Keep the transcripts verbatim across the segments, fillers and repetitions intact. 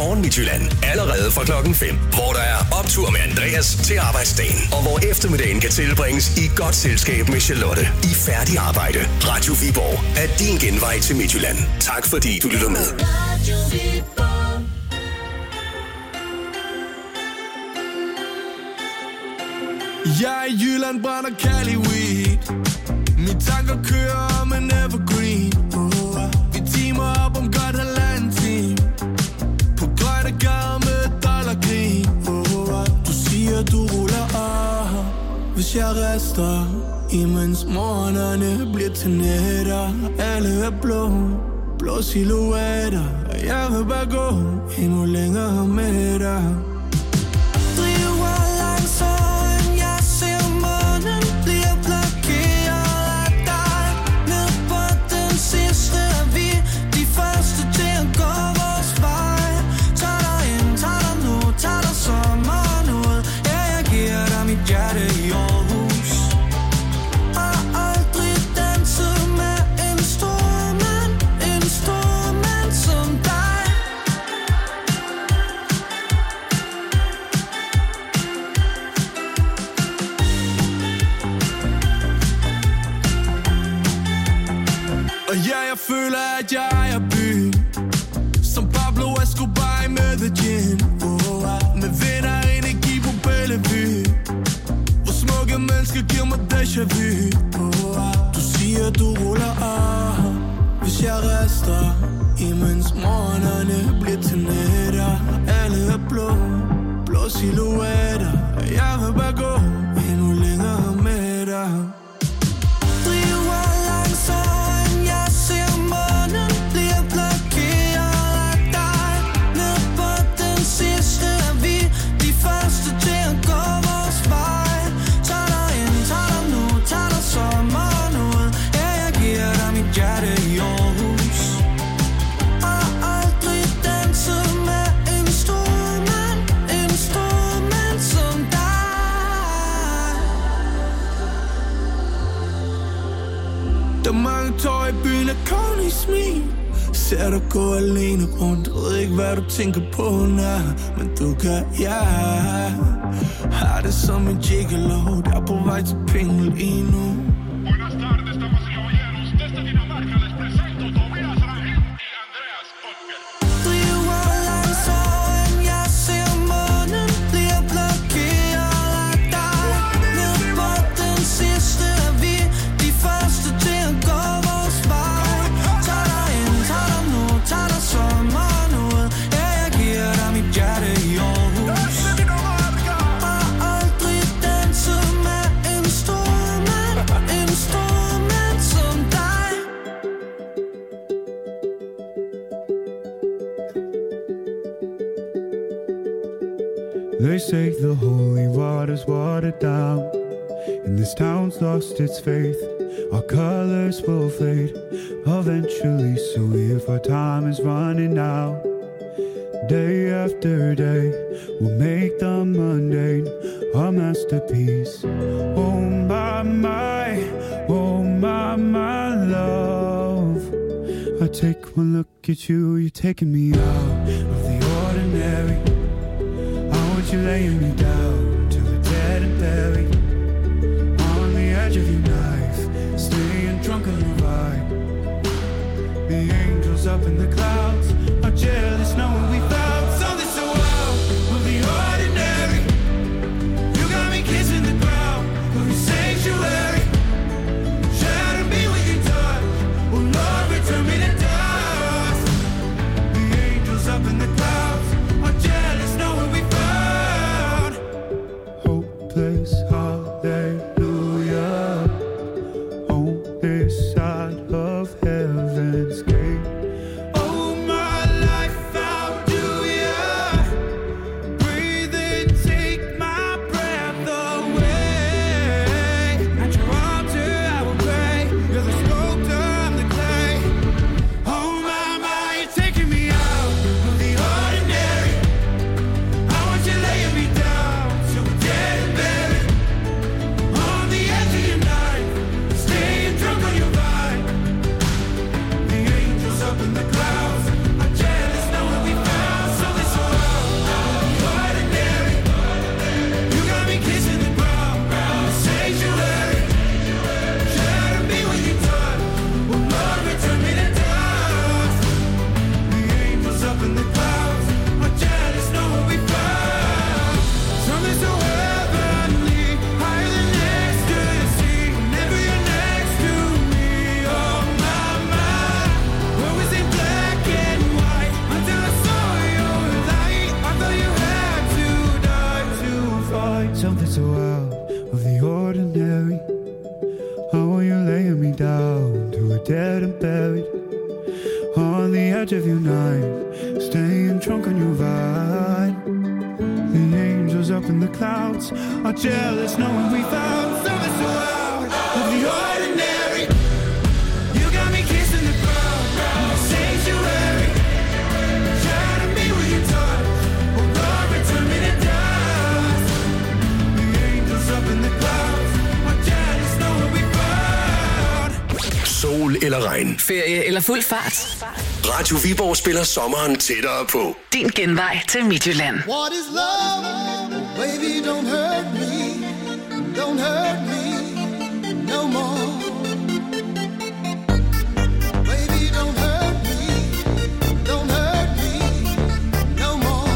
Godmorgen Midtjylland. Allerede fra klokken fem, hvor der er optur med Andreas til arbejdsdagen. Og hvor eftermiddagen kan tilbringes i godt selskab med Charlotte i færdig arbejde. Radio Viborg er din genvej til Midtjylland. Tak fordi du lytter med. Radio Viborg. Jeg er i Jylland, brænder Cali weed. Mine tanker kører om en evergreen. Vi teamer op om godt halvanden time. På grønne gader med dollargrin. Du siger du ruller af, hvis jeg rester. Imens morgenerne bliver til nætter. Alle er blå, blå silhuetter. Og jeg vil bare gå endnu længere med dig. Driver langsomt. Jeg føler, at jeg ejer byen, som Pablo Escobar i Medellin. Oh, med venner og energi på Bellevue, hvor smukke mennesker giver mig déjà vu. Oh, du siger, du ruller af, hvis jeg rester. Imens morgenerne bliver til nætter. Alle er blå, blå silhuetter. Og jeg vil bare gå endnu længere med dig. Driver langsomt. Mange tår i byen af kun i smil. Ser dig gå alene rundt. Ved ikke hvad du tænker på, nej. Men du kan, ja. Har det som en gigolo. Der er på vej til penge lige nu. Buenas tardes, damas y caballeros. Desde Dinamarca les presento Tobias Rahim y Andreas Ottger. Driver langsomt, jeg ser månen bliver blokeret af dig. Ned på den sidste er vi de første til at gå vores vej. Tag dig ind, tag dig nu, tag dig sommeren ud. Ja, jeg giver dig mit hjerte i Aarhus. Har aldrig danset med en stor mand, en stor mand som dig. They say the holy water's watered down, and this town's lost its faith. Our colors will fade eventually, so if our time is running out, day after day, we'll make the mundane a masterpiece. Oh my, my, oh my, my love. I take one look at you, you're taking me out of the ordinary. I want you laying me down to the dead and buried on the edge of your knife, staying drunk on your vibe. The angels up in the clouds are jealous knowing we found something so wild of the ordinary. You got me kissing the ground of your sanctuary. Shatter me with your touch, oh Lord, return me to dust. The angels up in the clouds are jealous knowing we found hopeless heart. up in the clouds are jealous knowing we found something so out of the ordinary. You got me kissing the ground, sanctuary. Trying to be with your touch, oh Lord, return me to dust. The angels up in the clouds are jealous knowing we found. Sol eller regn, ferie eller fuld fart. Radio Viborg spiller sommeren tættere på. Din genvej til Midtjylland. What is love? Baby, don't hurt me. Don't hurt me no more. Baby, don't hurt me. Don't hurt me no more.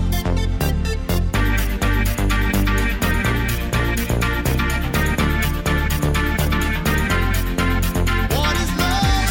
What is love?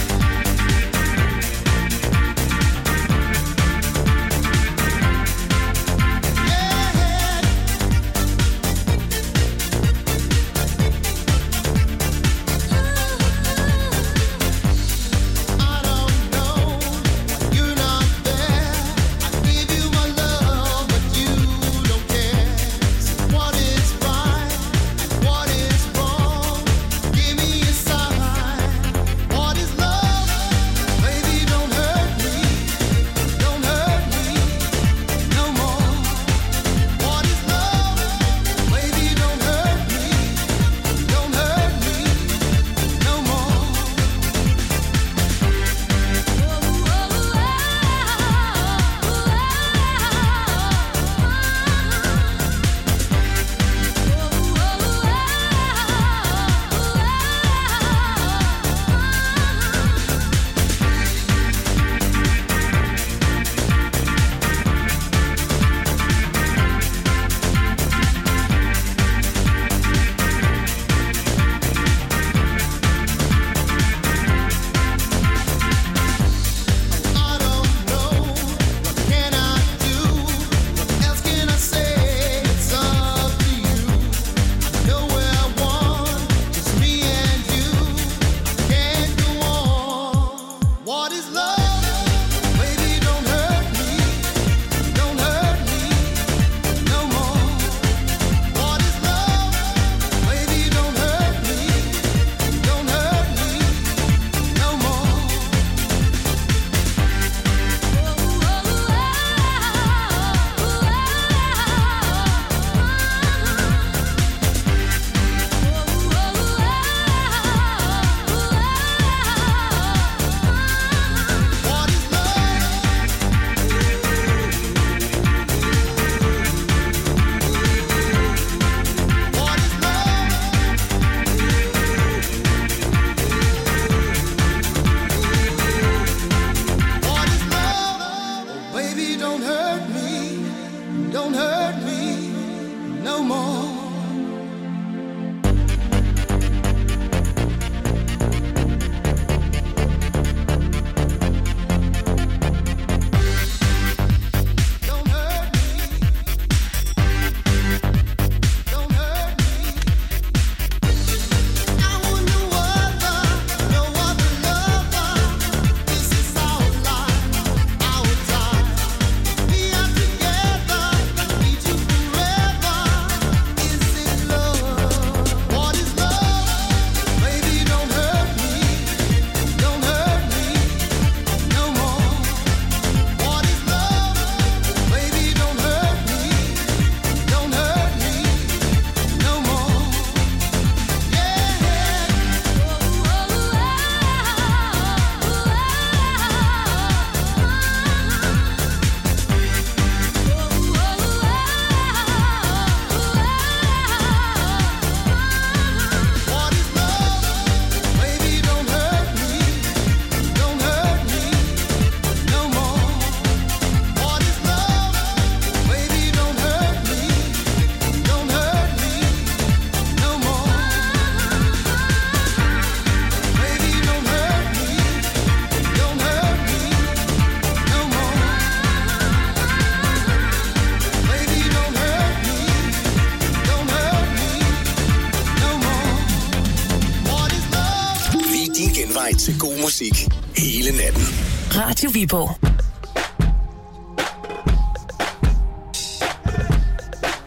til god musik hele natten. Radio Viborg.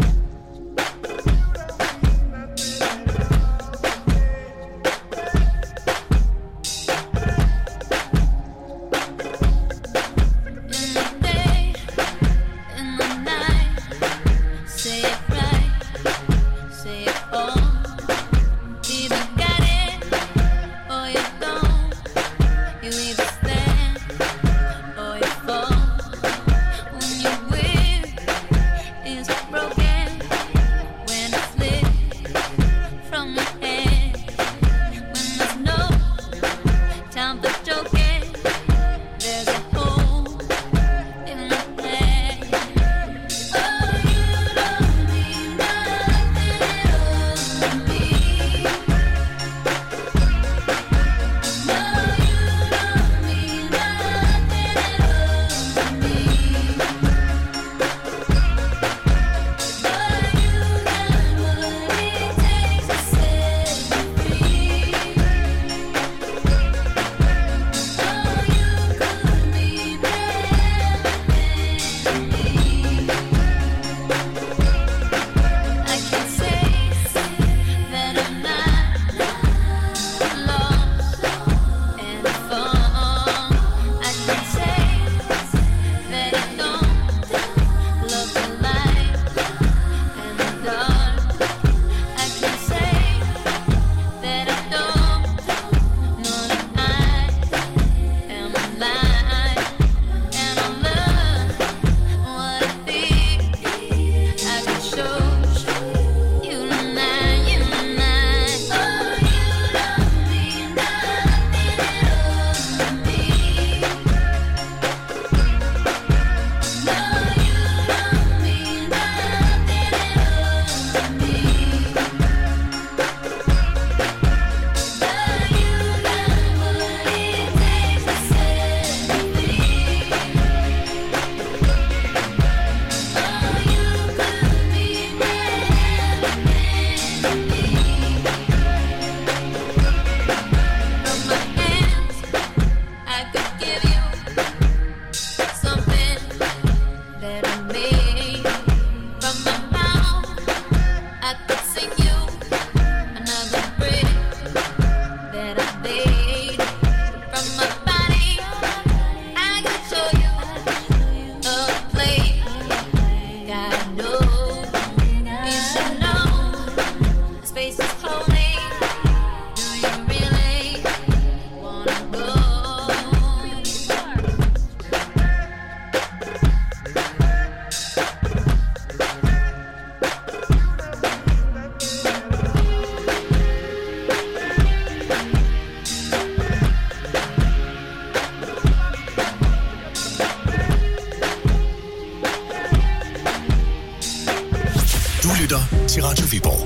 Du lytter til Radio Viborg.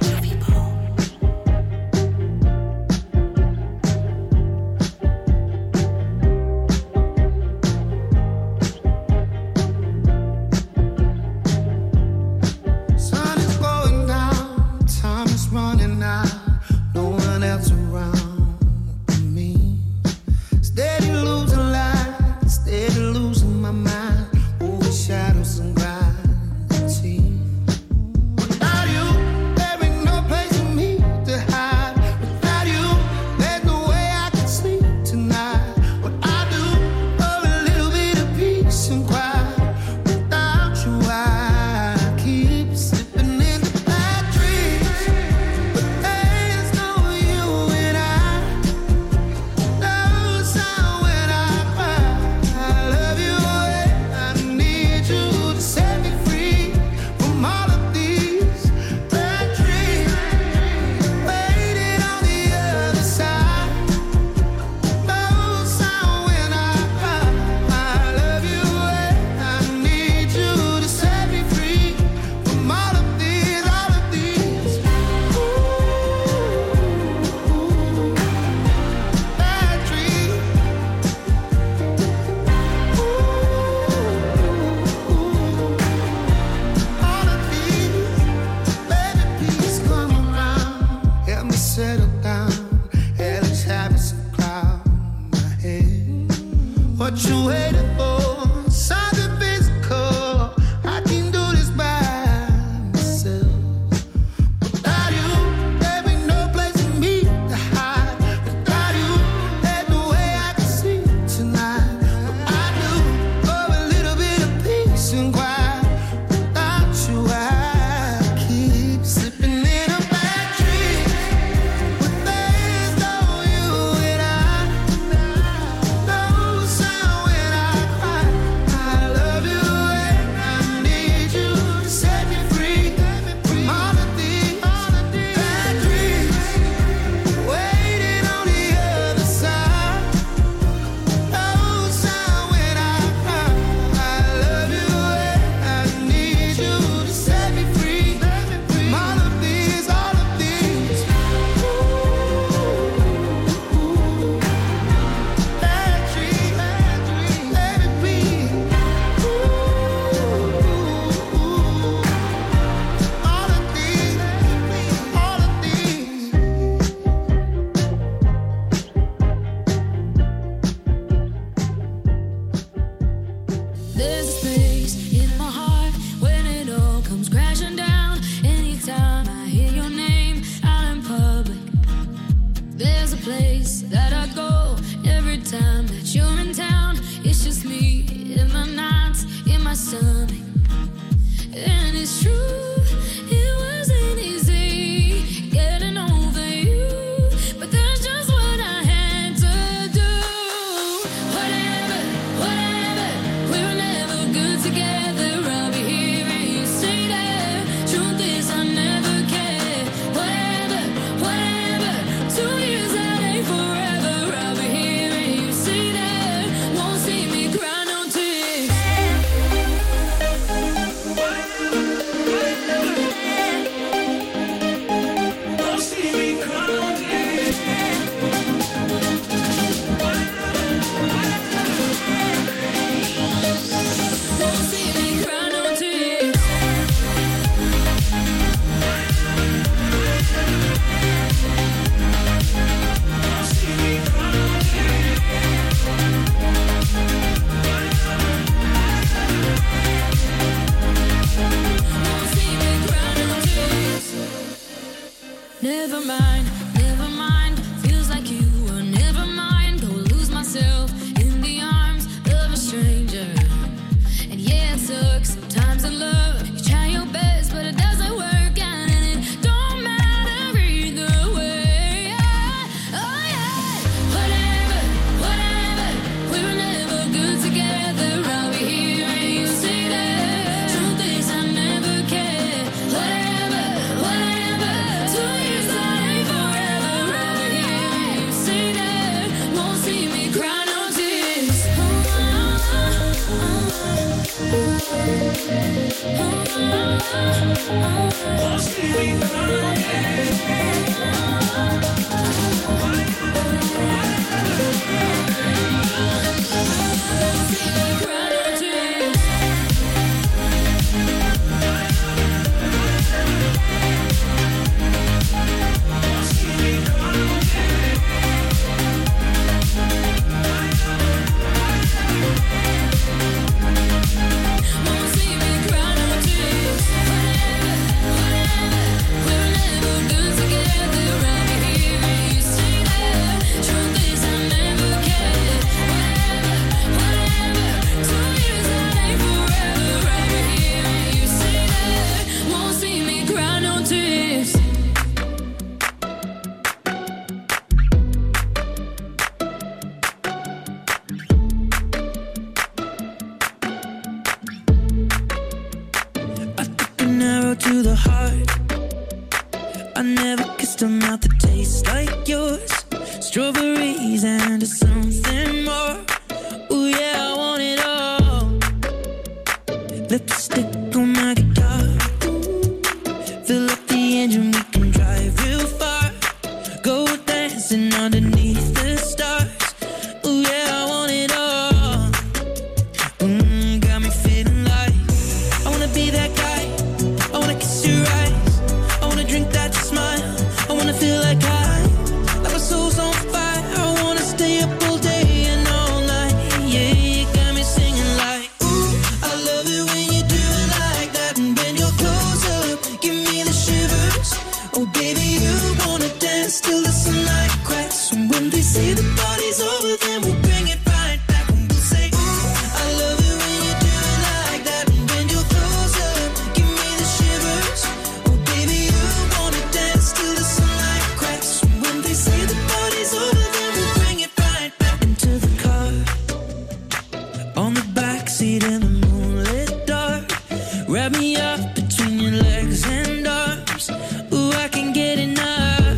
Shadows and gravity. Without you, there ain't no place for me to hide. Without you, there's no way I can sleep tonight. What I do for a little bit of peace and quiet. Without you, I keep slipping into bad dreams. But there's no you and I. No sound when I cry. I love you and I need you to set me free from all of these bad dreams. Waiting on the other side. No sound when I cry. I love you and I need you to set me free from all of these, all of these. Ooh, bad dreams. All of these, baby, please come around. Help me settle down. Hellish habits cloud my head. What you waiting for? Something physical. I can do this by myself. Without you, there ain't no place for me to hide. Without you, there's no way I can sleep tonight. But I do for a little bit of peace and quiet. Without you, I keep slipping in a bad dream. But there's no you and I. No sound when I cry. I love you and I need you to set me free from all of these bad dreams. Waiting on the other side. No sound when I cry. I love you and I need you to set me free from all of these, all of these. Bad dreams, bad dreams, baby, please. All of these, all of these. There's a space in my heart when it all comes crashing down. Anytime I hear your name out in public, there's a place that I go every time that you're in town. It's just me in the nights, in my stomach. And it's true, it wasn't easy getting over you, but that's just what I had to do. Whatever, whatever, we were never good together. I'll be here and you stay there. Truth is, I never cared. Whatever, whatever, two years that ain't forever. I'll be here and you stay there. Won't see me cry no tears. Won't see me cry no tears. Won't see me cry no tears. Never mind, never mind. Feels like you were never mind. Go lose myself in the arms of a stranger. And yeah, it sucks sometimes in love. You try your best, but it doesn't work out, and it don't matter either way. Oh yeah, whatever, whatever. We were never good together. I'll be here and you stay there. Truth is, I never cared. Whatever, whatever. Two years that ain't forever. I'll be here and you stay there. Won't see me cry no tears. Oh, oh, oh, oh. To the heart, I never kissed a mouth that tastes like yours. Strawberries and something more. Ooh yeah, I want it all. Lipstick on my guitar. Fill up the engine, we can drive real far. Go dancing underneath the stars. Ooh yeah, I want it all. Mm, got me feeling like I wanna be that guy. I wanna kiss your eyes, I wanna drink that smile, I wanna feel like I, like my soul's on fire, I wanna stay up all day and all night, yeah, you got me singing like, ooh, I love it when you do it like that, and when you're close up, give me the shivers, oh baby, you wanna dance till the sunlight cracks, and when they say the party's over, then we'll bring it right back, and we'll say, ooh, I love it when you do it like that, and when you're close up, give me the shivers, oh baby, you wanna dance till the sunlight cracks, and when they say the party's over, then we'll bring it right back into the car, on the backseat in the moonlit dark, wrap me up between your legs and arms, ooh, I can get enough,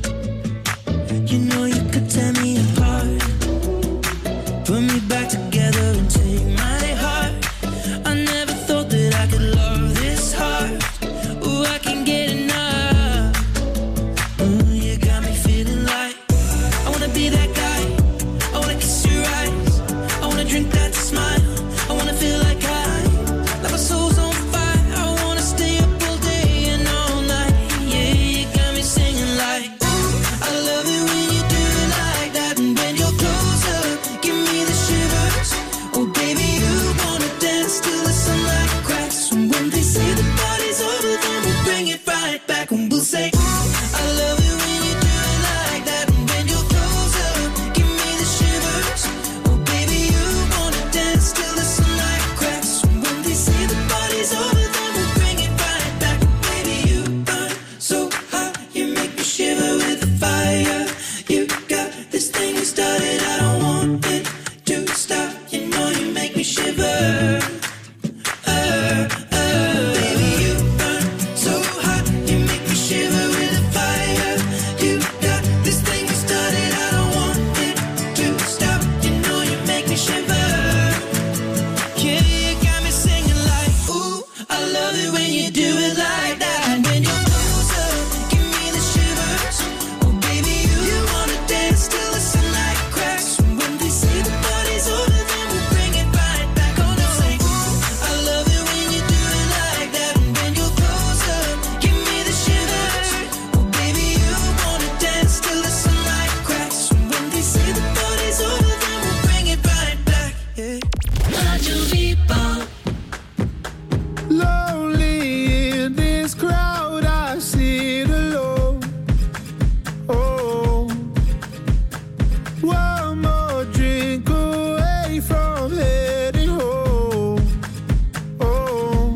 you know you could tear me apart, put me back together and take my heart, I never thought that I could love this hard, ooh, I can get enough, ooh, you got me feeling like, I wanna be that guy, I wanna kiss your eyes, I wanna drink that smile, I wanna feel like I, like my soul's on fire, I wanna stay up all day and all night, yeah, you got me singing like, ooh, I love it when you do it like that, and when you're close up, give me the shivers, oh baby, you wanna dance till the sunlight cracks, and when they say the party's over, then we'll bring it right back, and we'll say, ooh, I love it when you do it like that, and when you're close up, give me the shivers, oh baby, you wanna dance till the sunlight cracks, and when they say the party's over, then we'll bring it right back, baby, you burn so hot, you make me shiver with the fire, you got this thing you started, I don't want it to stop, you know you make me shiver, uh, uh, baby, you burn so hot, you make me shiver with the fire, you got this thing you started, I don't want it to stop, you know you make me shiver, yeah, you got me singing like, ooh, I love it when you do it like that, and when you're close up, give me the shivers, oh baby, you wanna dance till the sunlight cracks, and when they say the party's over, then we'll bring it right back, oh no, say, ooh, I love it when you do it like that, and when you're close up, give me the shivers, oh baby, you wanna dance till the sunlight cracks, and when they say the party's over, then we'll bring it right back, yeah. Radio Vibo. Lonely in this crowd, I sit alone. Oh, one more drink away from heading home. Oh,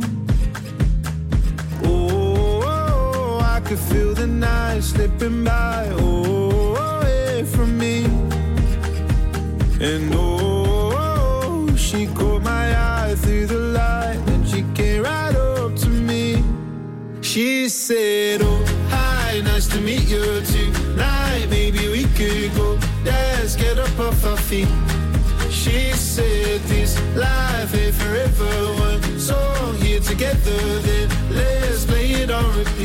oh, oh, I could feel the night slipping by. Oh, away from me, and oh, she caught my eye through the light, and she came right up to me. She said, oh, hi, nice to meet you tonight. Maybe we could go dance, get up off our feet. She said, this life ain't forever. One song here together, then let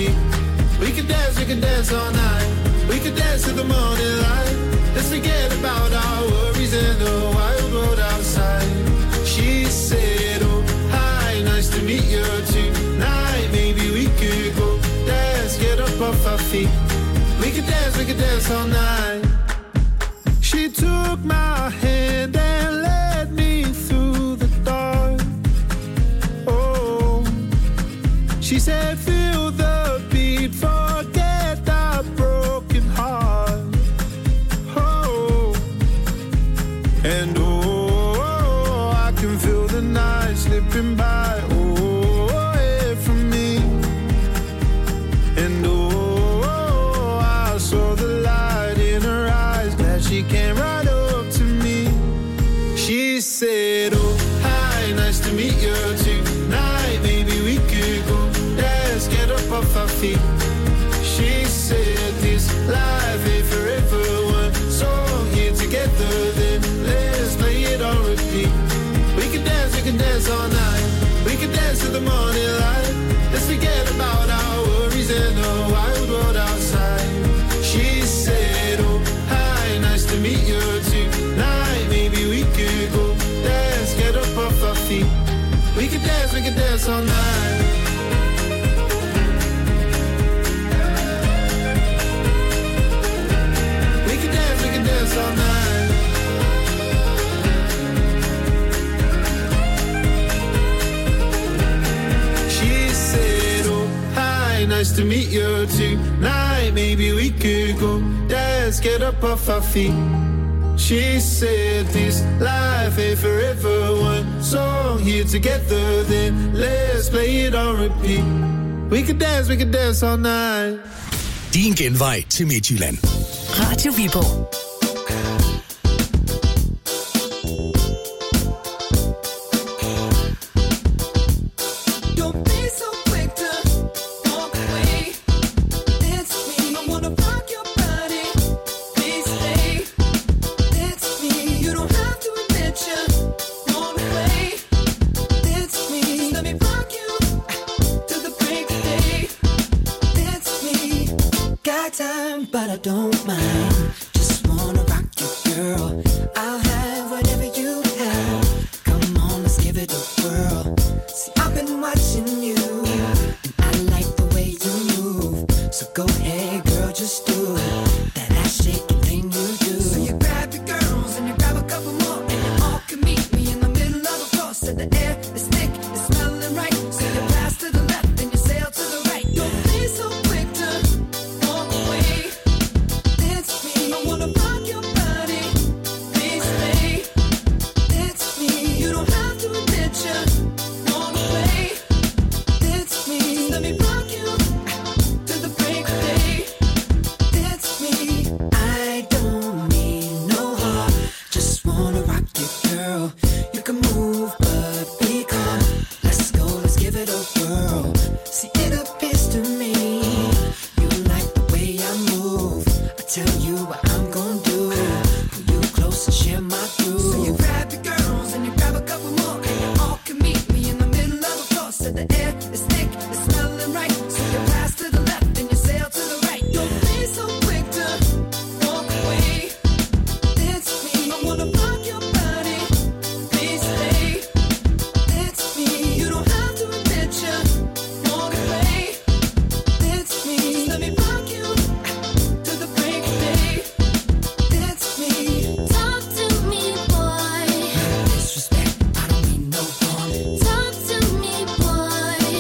repeat. We could dance, we could dance all night. We could dance to the morning light. Let's forget about our worries in the wild world outside. She said, oh, hi, nice to meet you tonight. Maybe we could go dance, get up off our feet. We could dance, we could dance all night. She took my hand and led me through the dark. Oh, she said, feel the beat, forget that broken heart. Oh, and oh, I can feel the night slipping by. Oh, away from me. And oh, I saw the light in her eyes. Glad she came right up to me. She said, oh, hi, nice to meet you tonight. Maybe we could go dance, get up off our feet. She said, this life ain't forever. One song here together, then let's play it on repeat. We can dance, we can dance all night. We can dance to the morning light. Let's forget about our worries and the wild world outside. She said, oh, hi, nice to meet you tonight. Maybe we could go dance, get up off our feet. We can dance, we can dance all night. We can dance, we can dance all night. She said, oh, hi, nice to meet you tonight. Maybe we could go dance, get up off our feet. She said, this life ain't forever. One song here together, then let's play it on repeat. We could dance, we could dance all night. Din genvej til Midtjylland. Radio Viborg. But I don't mind. Just wanna rock you, girl. I'll have whatever you have. Come on, let's give it a whirl. See, I've been watching you, and I like the way you move. So go ahead, girl, just do that ass shaking thing you do. So you grab your girls and you grab a couple more, and you all can meet me in the middle of the floor. So the air is thick, it's smelling right. So you pass to the left and you sail to the right. Don't be so quick to walk away. I wanna rock your body, please stay. It's me, you don't have to admit you wanna play. It's me, let me rock you to the break of day. It's me, I don't mean no harm. Just wanna rock you, girl. You can move, but be calm. Let's go, let's give it a whirl. See, it appears to me you like the way I move. I tell you what I'm gonna do. Pull you close and share my groove. So you grab your girls and you grab a couple more, and you all can meet me in the middle of the floor. So the air is thick, it's smelling right. So you pass to the left and you sail to the right. Don't be so quick to walk away. It's me, I wanna rock your body, please stay. It's me, you don't have to admit you wanna play. It's me, let me rock you to the break of day. It's me. Talk to me, boy. Disrespect, I don't mean no harm. Talk to me, boy.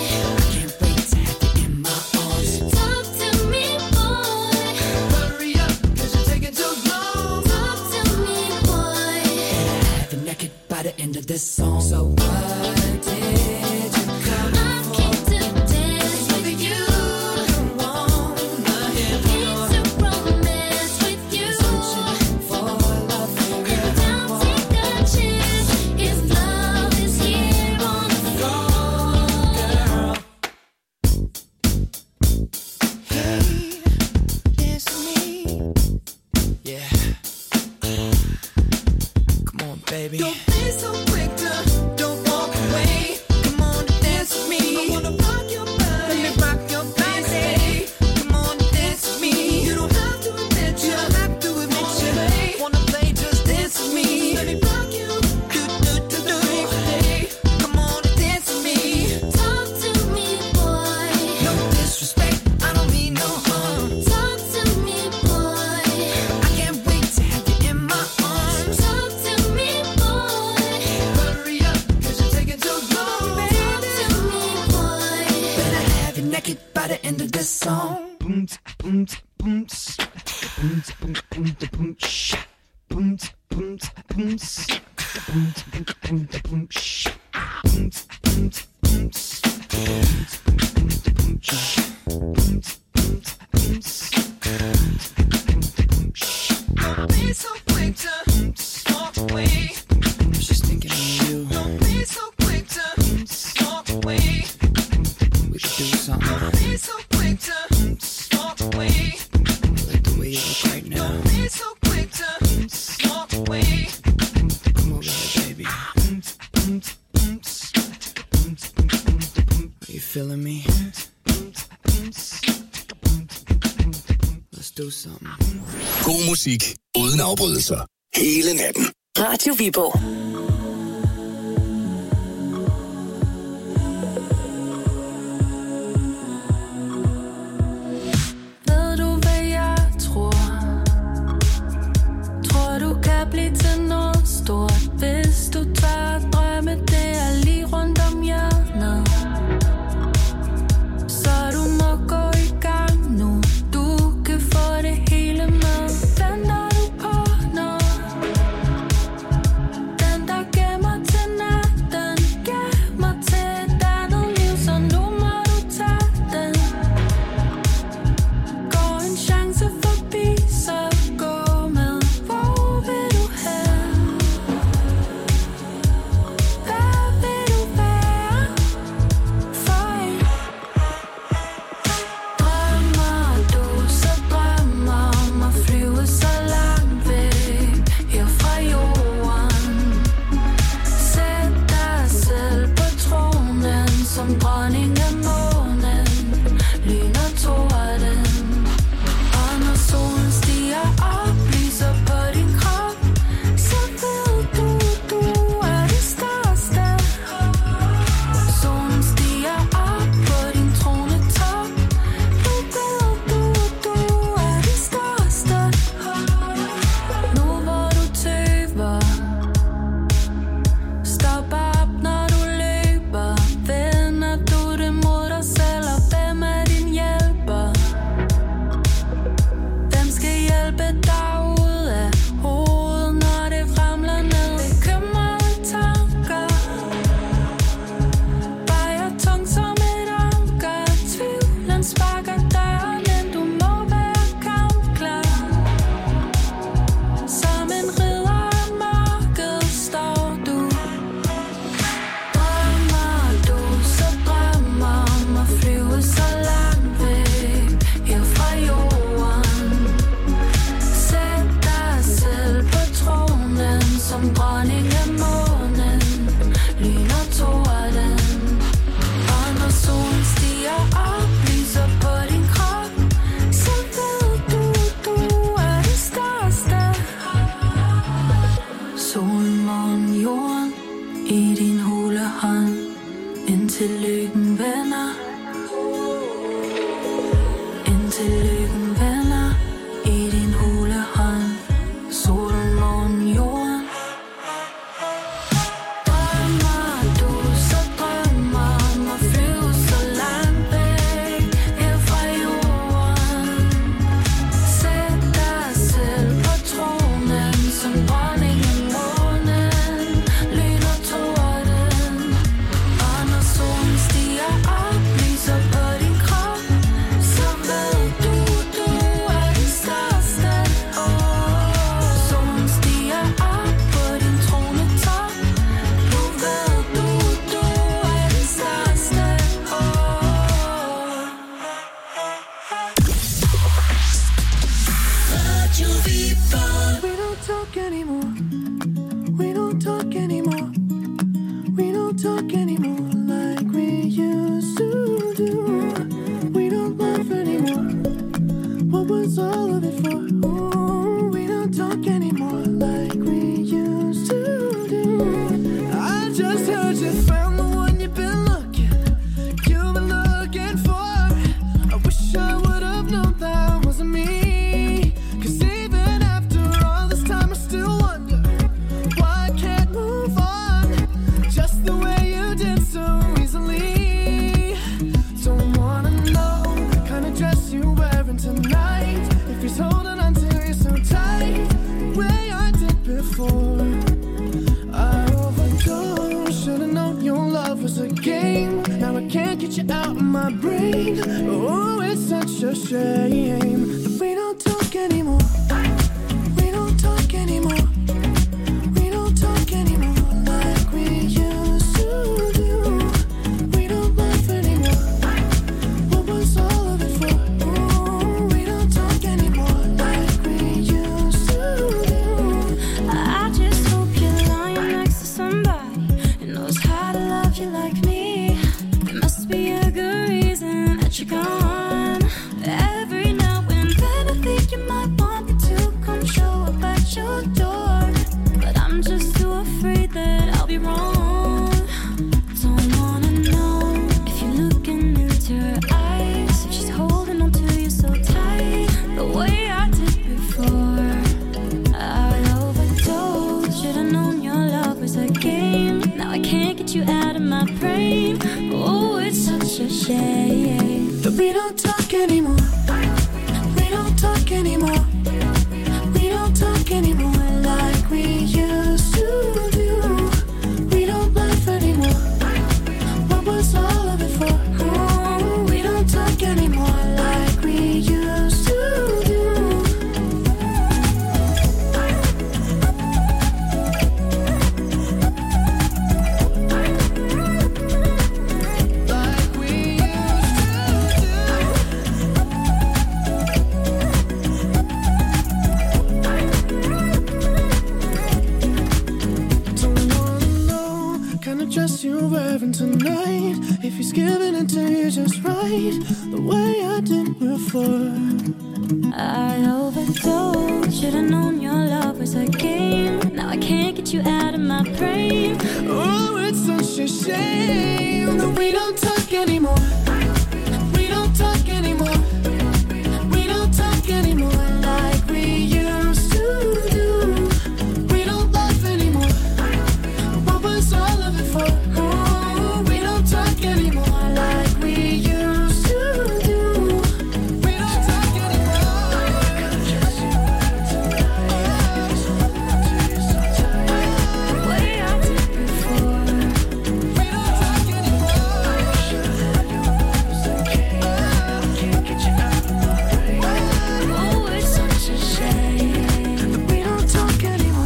this song. Boom, boom, boom, boom, boom, boom, boom, boom, boom, boom, boom, boom, boom, Don't be so quick to walk away. I was just thinking of you. Don't be so quick to walk away. We could do something. Don't be so quick to walk away. I like the way you look right now. Don't be so quick to walk away. Come over here, baby. Are you feeling me? Let's do something. God musik uden afbrydelser. Hele natten. Radio Viborg. Ved du hvad jeg tror? Tror du kan blive til noget stort, hvis du tør at drømme, det er lige rundt om hjørnet. Så du må gå i gang nu. Du kan få det hele med. Venter du på noget? Den der gemmer til natten, gemmer til et andet liv, så nu må du tage den. Går en chance forbi, så gå med. Hvor vil du hen? Hvad vil du være for en? Drømmer du, så drømmer om at flyve så langt væk her fra jorden. Sæt dig selv på tronen som dronning af månen, lyn og torden. Og når solen stiger op, lyser på din krop, så ved du, du er det største. Solen stiger op på din tronetop, nu ved du, du er det største. Nu hvor du tøver, stop op når du løber. Vender du det mod dig selv, og hvem er din hjælper? Hvem skal hjælpe dig ud af hovedet, når det ramler ned? Bekymrede tanker vejer tungt som et anker. Tvivlen sparker døren, men du må være kampklar. Som en ridder af mørket står du. Drømmer du, så drømmer om at flyve så langt væk her fra jorden. Sæt dig selv på tronen som dronning af månen, lyn og torden. Og når solen stiger op, lyser på din krop, så ved du, du er det største. Solen, månen, jorden i din hule hånd, indtil lykken vender. Indtil lykken vender i din hule hånd. Solen, månen, jorden. Drømmer du, så drømmer om at flyve så langt væk her fra jorden. Sæt dig selv på tronen som dronning af månen, lyn og torden. Og når solen stiger op, lyser can't get you out of my brain. Oh, it's such a shame that we don't talk anymore. We don't talk anymore. We don't talk anymore like we used to do. We don't laugh anymore. What was all of it for? Oh, we don't talk anymore like we used to do. I just hope you're lying next to somebody who knows how to love you like me. There must be a good reason that you're gone. Every now and then I think you might want me to come show up at your door, but I'm just too afraid that I'll be wrong. Don't wanna know if you're looking into her eyes, if she's holding on to you so tight, the way I did before. I overdosed, should've known your love was a game. Now I can't get you out of my brain. Oh, it's such a shame that we don't talk anymore. We don't talk anymore. We don't talk anymore like we used to do. We don't laugh anymore. What was all of it for? Oh, we don't talk anymore like we used to do. Like we used to do. Don't wanna know kind of dress you're wearing tonight. If he's giving it to you just right, the way I did before. I overdosed, should've known your love was a game. Now I can't get you out of my brain. Oh, it's such a shame that we don't talk anymore. We don't talk anymore. We don't talk anymore like we used to do. We don't laugh anymore. What was all of it for? Oh, we don't talk anymore like we used to do. We don't talk anymore. The way I did before. We don't talk anymore. Can't get you out of my brain. Oh, it's such a shame. We don't talk anymore.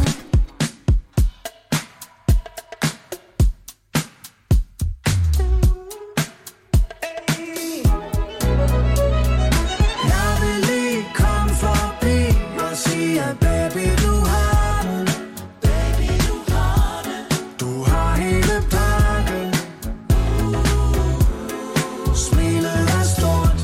Jeg vil lige komme forbi og sige, at baby, du har den. Baby, du har den. Du har hele pakken. Smilet er stort.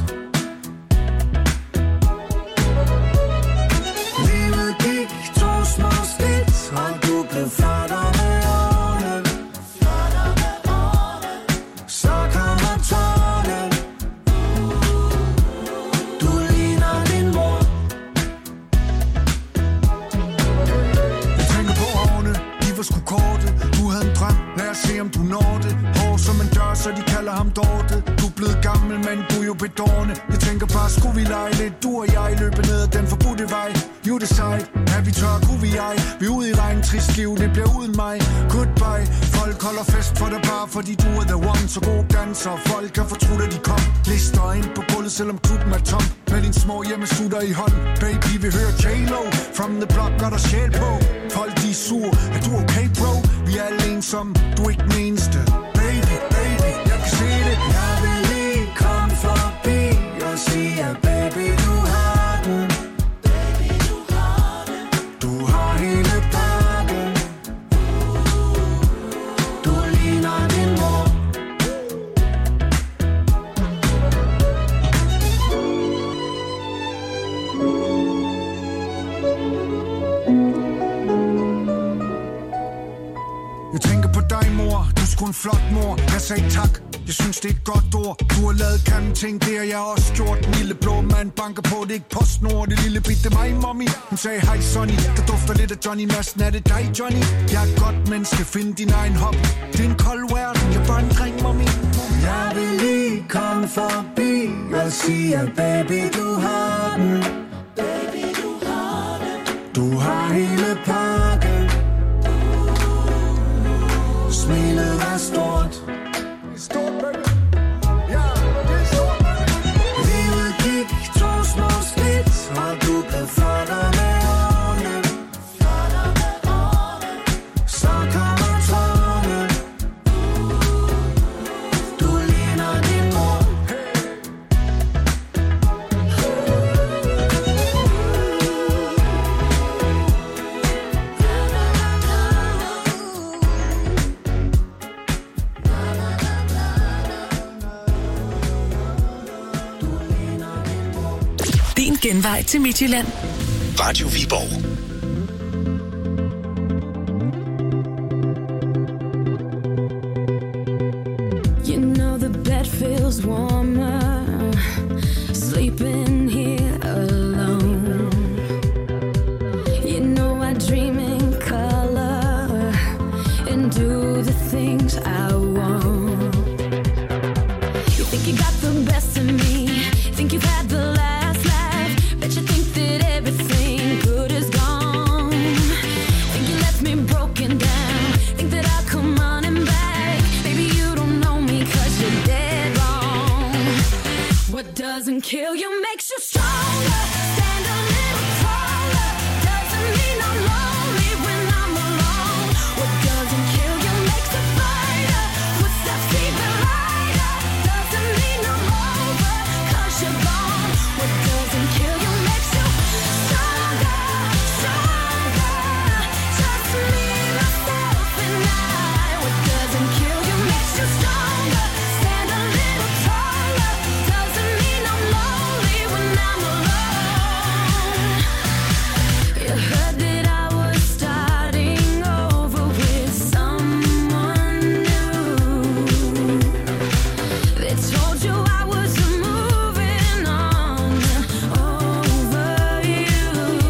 Livet gik to små skridt, og du blev flottere med årene. Flottere med årene. Så kommer tårne. Du ligner din mor. Jeg tænker på årene, de var sgu korte. Du havde en drøm, lad os se om du når det. Hår som en dør, så de kalder ham Dorte. Du er blevet gammel, men du er jo bedårende. Jeg tænker bare, skulle vi lege lidt, du og jeg løbe ned ad den forbudte vej. You decide, er vi tør, kunne vi ej. Vi er ude i regn, trist liv, det bliver uden mig. Goodbye, folk holder fest for dig bare, fordi du er the one. Så god danser, folk kan fortrudt, at de kom. Lister ind på gulvet, selvom klubben er tom. Med din små hjemmestutter i hånd. Baby, vi hører J-Lo, from the block, gør der sjæl på. Folk, de er sur, er du okay, bro? Vi er alle ensomme, du er ikke den eneste. Baby, baby, jeg kan se det. Jeg vil lige komme forbi og sige, at baby, du har den. Baby, du har den. Du har hele pakken. Du ligner din mor. Jeg tænker på dig, mor. Du er sgu en flot mor. Jeg sagde tak. Jeg synes, det er et godt ord. Du har lavet grimme ting, det har jeg også gjort. Den lille blå mand banker på, det er ikke PostNord. Det lille bitte mig, mommy. Hun sagde, hej Sonny, der dufter lidt af Johnny Madsen. Er det dig, Johnny? Jeg er et godt menneske, find din egen hobby. Det er en kold verden, jeg er bare en dreng, mommy. Jeg vil lige komme forbi og sige, at baby, du har den. Baby, du har den. Du har hele pakken. Smilet er stort. Stort, baby. genvej til Midtjylland. Radio Viborg. You know the bed feels warmer, sleeping here alone. You know I dream in color and do the things I want. You think you got the best of me, think you've had the last laugh, bet you think that everything good is gone. Think you left me broken down, think that I'll come running back. Baby, you don't know me 'cause you're dead wrong. What doesn't kill you makes you stronger. Stand a little taller. Doesn't mean I'm lonely when I'm alone. What doesn't kill you makes a fighter. Footsteps even lighter. Doesn't mean I'm over 'cause you're gone. What doesn't kill you makes you stronger, stronger. Just me, myself, and I. What doesn't kill you makes you stronger. Stand a little taller. Doesn't mean I'm lonely when I'm alone. You heard that I was starting over with someone new. They told you I was moving on over you.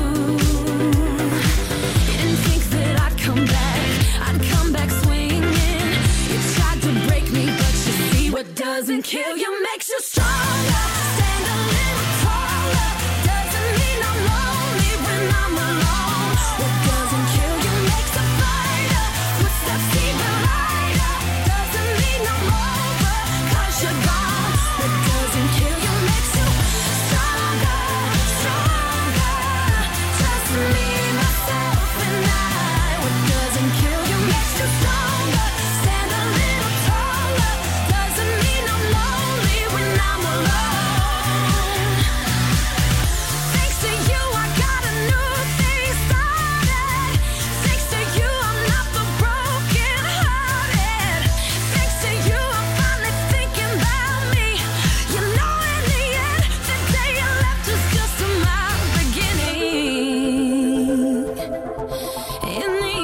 You didn't think that I'd come back, I'd come back swinging. You tried to break me, but you see what doesn't kill you makes you stronger. Stand a little taller. Doesn't mean I'm lonely when I'm alone. What doesn't kill you makes a fighter. Footsteps even lighter. Doesn't mean I'm over 'cause you're gone. What doesn't kill you makes you stronger, stronger. Just me, myself, and I. What doesn't kill you makes you stronger. Stand a little taller. Doesn't mean I'm lonely when I'm alone. Thanks to you, I got a new thing started. Thanks to you, I'm not the broken hearted. Thanks to you, I'm finally thinking about me. You know, in the end, the day you left was just my beginning. In the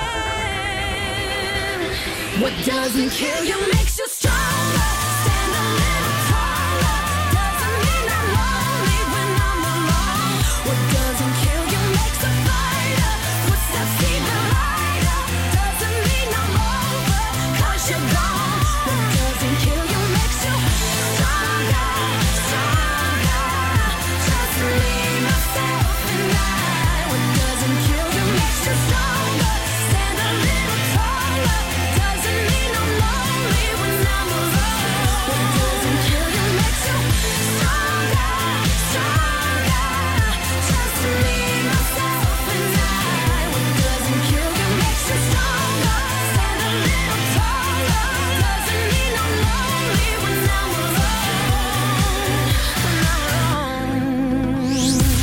end, what doesn't kill you makes you stronger. Stand a little taller. Doesn't mean I'm lonely when I'm alone. What doesn't kill you makes a fighter. Footsteps even lighter. Doesn't mean I'm over 'cause you're gone. What doesn't kill you makes you stronger, stronger. Just me, myself, and I. What doesn't kill you makes you stronger. Stand a little taller. Doesn't mean I'm lonely when I'm alone. What doesn't kill you makes you stronger, stronger. Just me, myself, and I. What doesn't kill you makes you stronger. Stand a little taller. Doesn't mean I'm lonely when I'm alone. When I'm alone.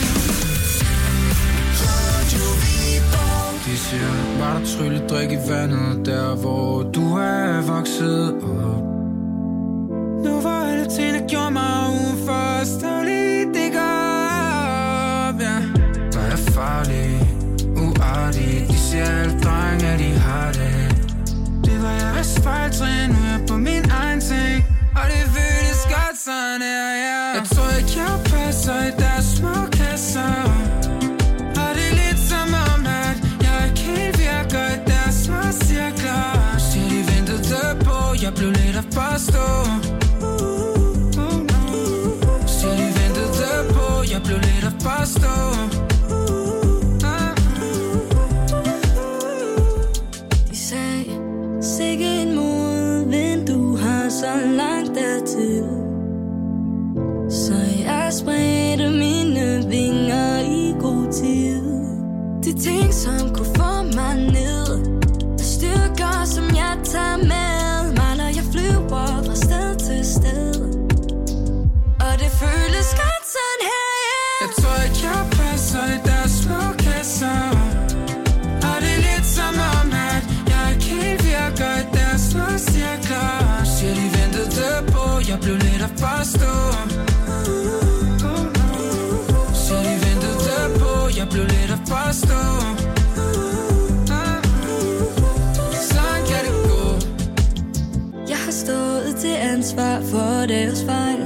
De siger, var der trylledrik i vandet, der hvor du er vokset op. Nu var alle ting, der gjorde mig udenfor, stå lige, det går op, ja. Der er farlig, uartig, de siger alle drenge, at de har det. Det var jeg vist fejltrin, nu er jeg på min egen ting, og det føles godt sådan her, ja. Jeg tror ikke, jeg passer i deres små kasser. Og det er lidt som om, at jeg ikke helt virker i deres små cirkler. Siger de ventede på, jeg blev lidt at forstå. Siger de ventede på, jeg blev lidt at forstå. De sagde, sikke en modvind, du har så langt dertil. Så jeg spredte mine vinger i god tid. De ting, som kunne få mig ned, er styrker, som jeg tager med mig, når jeg flyver fra sted til sted. Og det føles godt sådan her, yeah. Jeg tror ikke, jeg passer i deres små kasser. Og det er lidt som om, at jeg ikke helt virker i deres små cirkler. Siger de ventede på, jeg blev lidt at forstå. ansvar for deres fejl.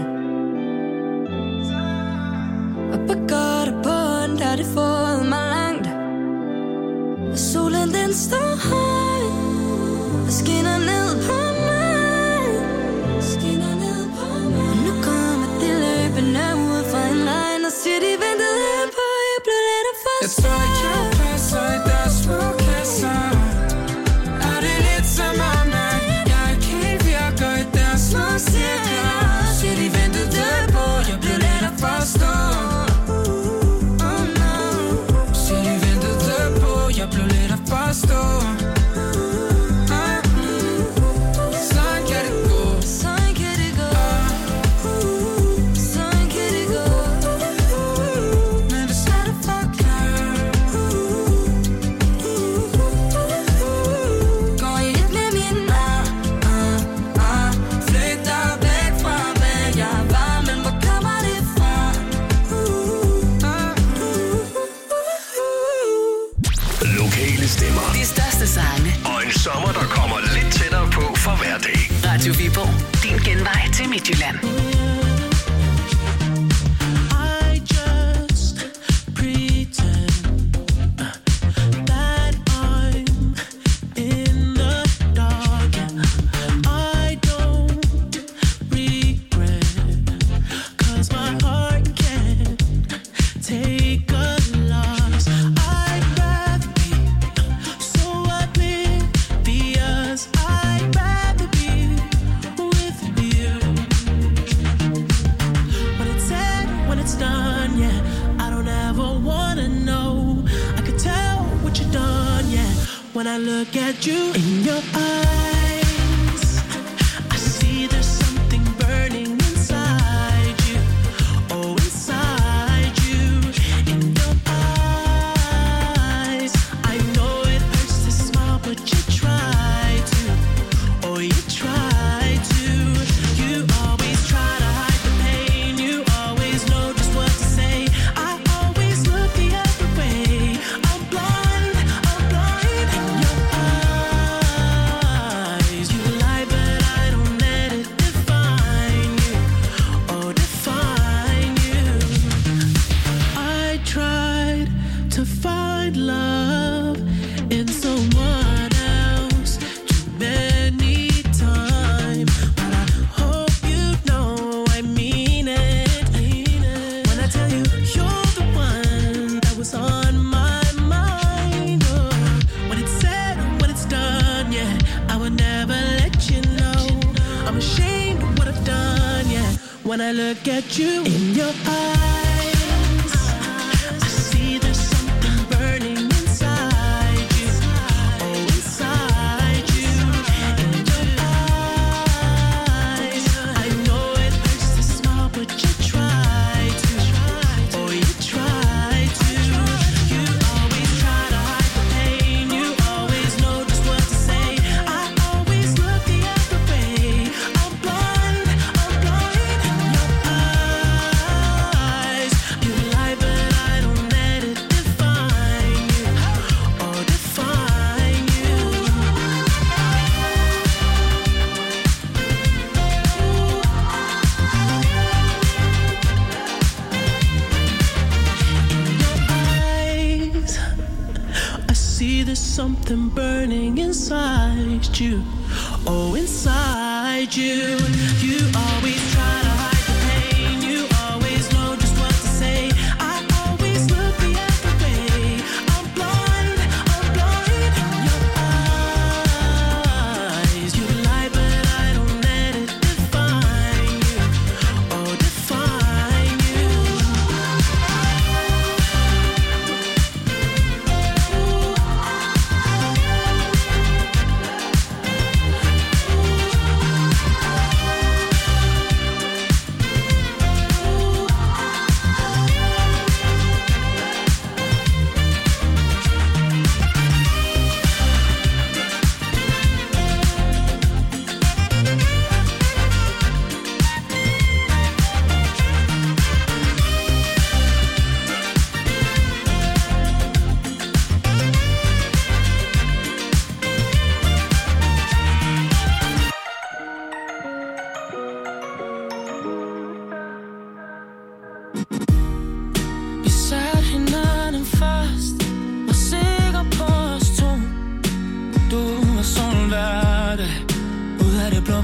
Og på godt og på ondt har det fået mig langt. Og solen den står højt og skinner ned på mig. Skinner ned på mig. Og nu kommer det løbende ud fra en regn og siger de ventede her på, jeg blev let at forstå. Jeg tror ikke jeg passer i deres små kasser. Er det lidt som om at jeg ikke helt virker i deres små cirkler. Siger de ventede der på, jeg blev let at forstå. Oh no. Siger de ventede der på, jeg blev let at forstå. Sådan kan det gå. Sådan kan det gå. Sådan kan det gå. Men det er svært at forklare. Går jeg lidt med min ar, ar, ar. Flygter væk fra hvad jeg var, men hvor kommer det fra? Lokale stemmer. De største sange. Og en sommer, der kommer lidt tættere på for hver dag. Radio Viborg. Din genvej til Midtjylland. I just pretend that I'm in the dark. I don't regret, 'cause my heart can't take a loss. I'd rather be so oblivious. I'd rather be with you. When it's said, when it's done, yeah, I don't ever wanna know. I could tell what you've done, yeah, when I look at you in your eyes. I see there's something burning inside you. Oh, inside you, in your eyes. I know it hurts to smile, but you try to. Oh, you try to. You always try to hide the pain. You always know just what to say. I always look the other way. I'm blind, I'm blind in your eyes. You lie, but I don't let it define you. Oh, define you. I tried to find love in someone else too many times, but I hope you know I mean it. When I tell you you're the one that was on my mind. Oh, when it's said, when it's done, yeah, I would never let you know. I'm ashamed of what I've done, yeah, when I look at you in your eyes. I see there's something burning inside you. Oh, inside you, in your eyes. I know it hurts to smile, but you try to. Oh, you try to. You always try to hide the pain. You always know just what to say. I always look the other way. I'm blind, I'm blind in your eyes. You lie, but I don't let it define you. Oh, define you. Eyes, I see there's something burning inside you. Oh, inside you. You always try to hide the pain. You always know just what to say. I always look the other way. I'm blind, I'm blind in your eyes. You lie, but I don't let it define you. Oh, define you.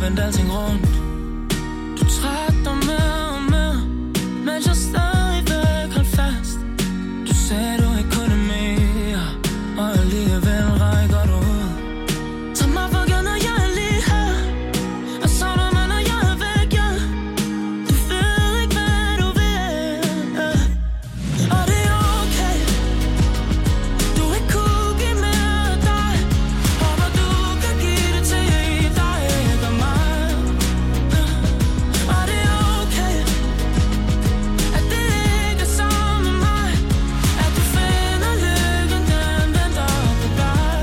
vendt alting rundt. Du trak dig mere og mere, mens jeg stadigvæk holdt fast. Du sagde du ikke kunne mere, og alligevel rækker du ud. Tag mig for givet, når jeg er lige her, og så når man, når jeg er væk, ja. Du ved ikke, hvad du vil, ja. Og det er okay, du ikke kunne give mere af dig. Håber du kan give det til dig, ikke mig, ja. Og det er okay, at det ikke er sammen med mig, at du finder lykken, den venter på dig.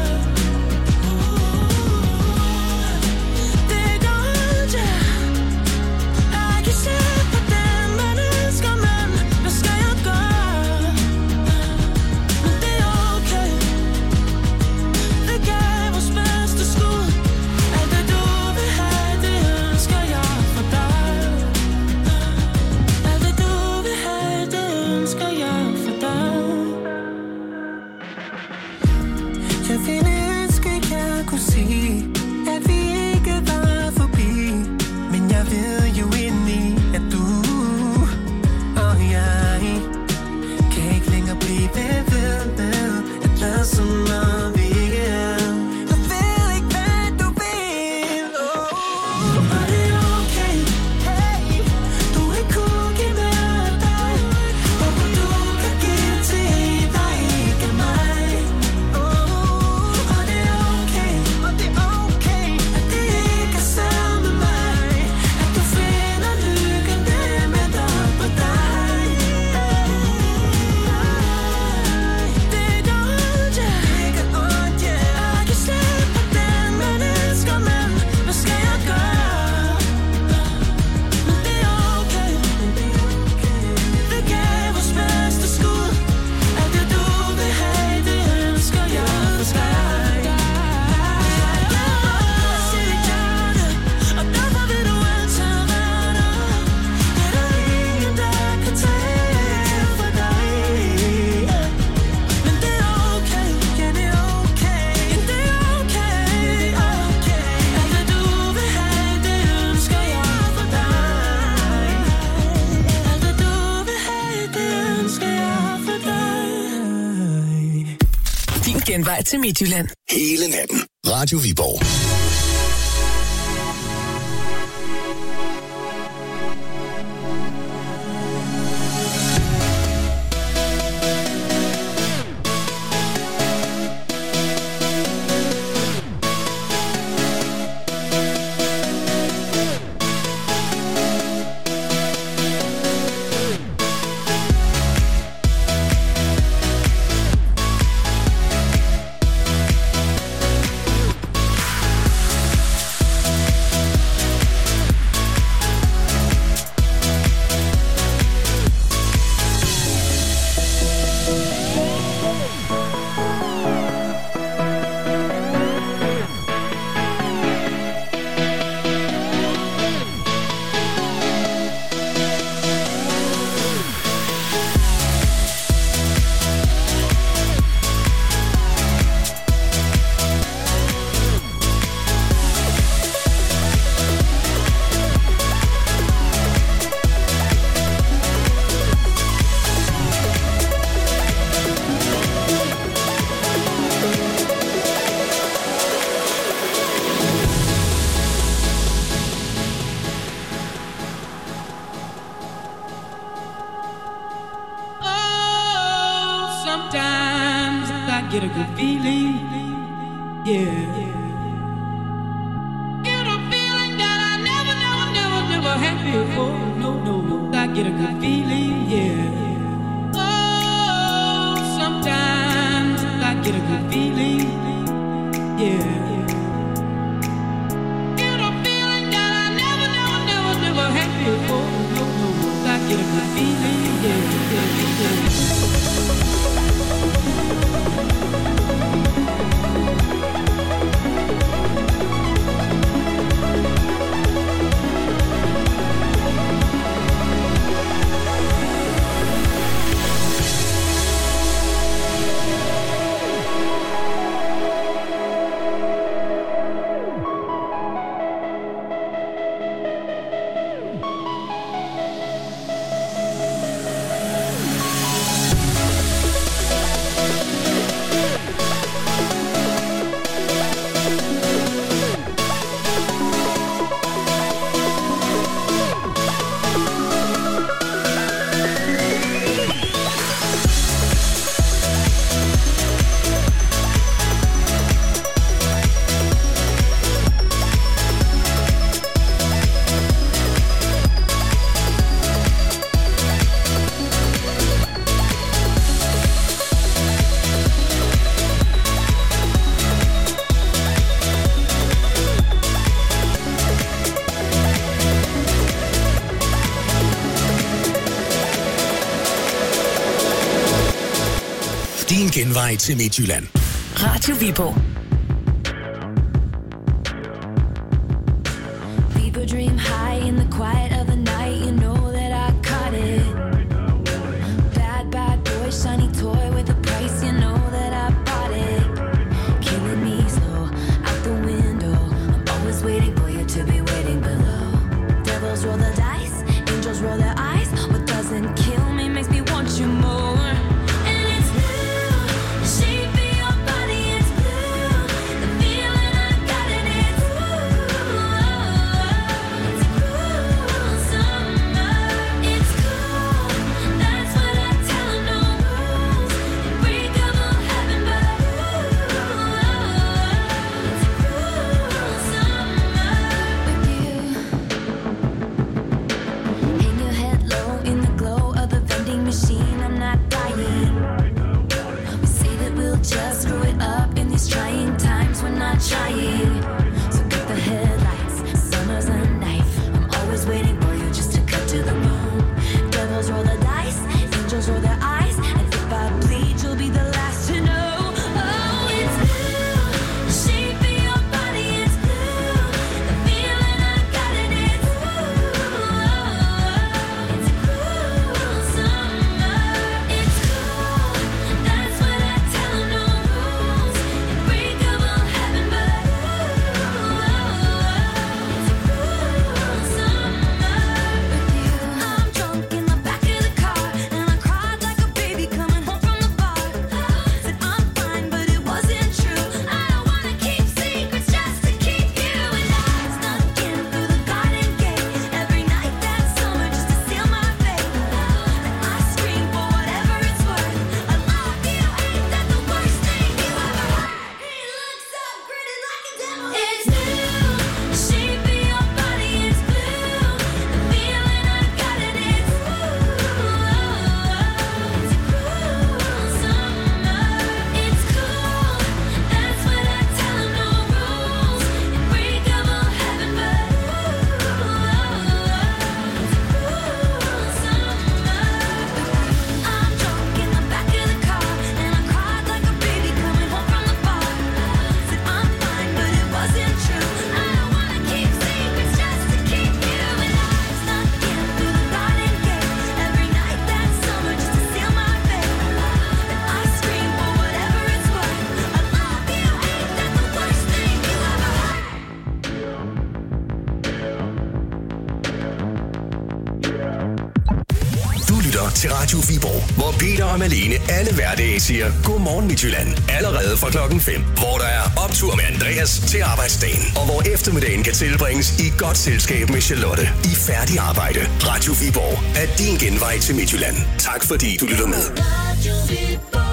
Det er godt, ja. Jeg kan se på den, man elsker, men hvad skal jeg gøre? Men det er okay, vi gav vores bedste skud. Alt det du vil have, det ønsker jeg for dig. Alt det du vil have, det ønsker jeg for dig. Jeg ville ønske, jeg kunne sige, at vi ikke var forbi. Men jeg ved jo indeni, at du og jeg kan ikke længere blive ved med at lade som om vi ikke er. Jeg ved ikke, hvad du vil, oh. Og det er okay, hey, du ikke kunne give mere af dig. Håber du kan give til dig, ikke mig. Oh, og det er okay, og det er okay, at det ikke er sammen med mig. At du finder lykken, den venter på dig. Det er godt, ja. Det er godt, ja. Jeg kan slippe på den, man elsker, men hvad skal jeg gøre? Men det er okay, vi gav vores bedste skud. Alt det du vil have, det ønsker jeg for dig. Sig dit hjerte, og derfor vil du altid være der. Det er der ingen, der kan tage fra dig. Men det er okay, ja det er okay, ja det er okay, okay. Alt det du vil have, det ønsker jeg for dig. Alt det du vil have, det ønsker jeg for dig. Din genvej til Midtjylland. Hele natten. Radio Viborg. Sometimes I get a good feeling, yeah. Get a feeling that I never, never, never, never had before. No, no, no, I get a good feeling, yeah. Oh, sometimes I get a good feeling, yeah. Get a feeling that I never, never, never, never had before. No, no, no, I get a good feeling, yeah, yeah, yeah. din genvej til Midtjylland. Radio Viborg. People dream high in the quiet of the night. You know that I caught it. Bad, bad boy, shiny toy with a price. You know that I bought it. Killing me slow, out the window. I'm always waiting for you to be waiting below. Devils roll the dice, angels roll their eyes. What doesn't kill me makes me want you more. And it's blue, the shape of your body, it's blue. The feeling I got in it, ooh. It's cool summer, it's cool. That's what I tell 'em, no rules. Unbreakable heaven, but ooh, it's cool summer with you. Hang your head low in the glow of the vending machine. I'm not dying. We say that we'll just screw it up in these trying times. We're not trying. So get the headlights. Summer's a knife. I'm always waiting for you just to cut to the bone. Devils roll the dice. Angels roll their eyes. And if I bleed, you'll be the last to know. Oh, it's blue. The shape of your body is blue. The feeling I got in it, ooh. It's cool summer. It's cool. That's what I tell 'em, no rules. Unbreakable heaven, but ooh, it's cool summer with you. I'm drunk in the back of the car, and I cried like a baby coming home from the bar. Said I'm fine, but it wasn't true. I don't wanna keep secrets just to keep you. And I snuck in through the garden gate every night that summer just to seal my fate. And I scream for whatever it's worth. I love you, ain't that the worst thing you ever heard? He looks so gritty like a devil. It's blue, the shape of your body is blue. The feeling I got in it, ooh. It's cool summer, it's cool. That's what I tell 'em, no rules. Unbreakable heaven, but ooh, it's cool summer. I'm drunk in the back of the car, and I cried like a baby coming home from the bar. Said I'm fine, but it wasn't true. I don't wanna keep secrets just to keep you. And I snuck in through the garden gate every night that summer just to seal my fate. And I scream for whatever it's worth. I love you, ain't that the worst thing you ever heard? Du lytter til Radio Viborg, hvor Peter og Malene alle hverdage siger Godmorgen Midtjylland. Allerede fra klokken fem, hvor der er optur med Andreas til arbejdsdagen. Og hvor eftermiddagen kan tilbringes i godt selskab med Charlotte i færdig arbejde. Radio Viborg er din genvej til Midtjylland. Tak fordi du lytter med. Radio Viborg.